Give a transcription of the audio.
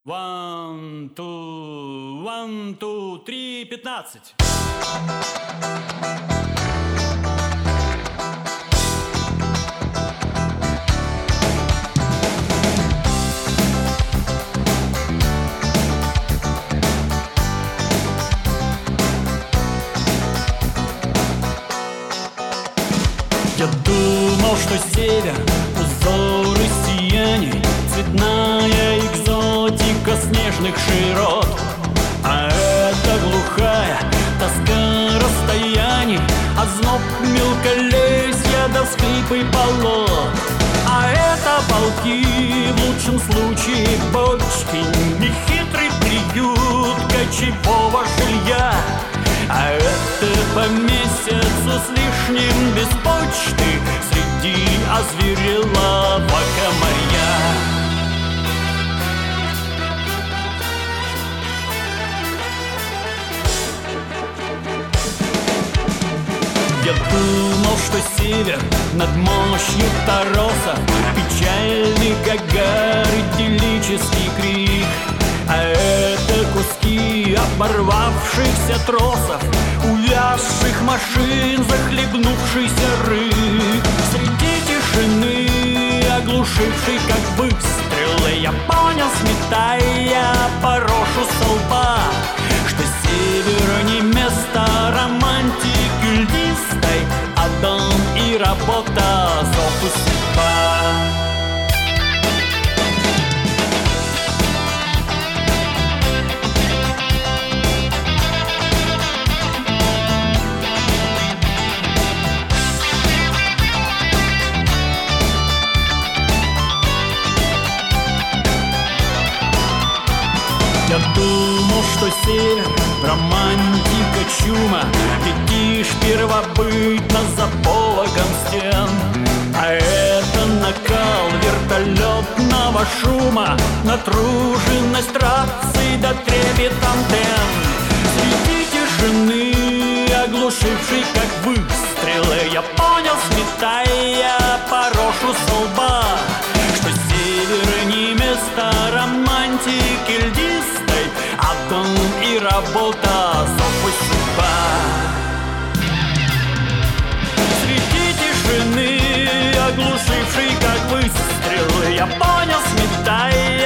One, two, three, 15. Я думал, что север, узоры сияний, цветная экзотика снежных широт. А это глухая тоска расстояний, озноб мелколесья до скрипа и болот. А это полки, в лучшем случае бочки, нехитрый приют кочевого жилья. А это по месяцу с лишним без почты среди озверелого комарья. Я думал, что север над мощью торосов, печальный Гагар, идиллический крик. А это куски оборвавшихся тросов, увязших машин, захлебнувшийся рык. Среди тишины, оглушившей как выстрелы, я понял, сметая порошу со лба, что север не место романтики льдистой, а дом и работа, зов и судьба. Я думал, что север — романтика чума, летишь первобытно за пологом стен. А это накал вертолетного шума, натруженность раций до трепет антенн. Среди тишины, оглушившей как выстрелы, я понял, сметая порошу со лба, что север не место романтики льдистой, а дом и работа, зов и судьба. Среди тишины, оглушившей как выстрелы, я понял, сметая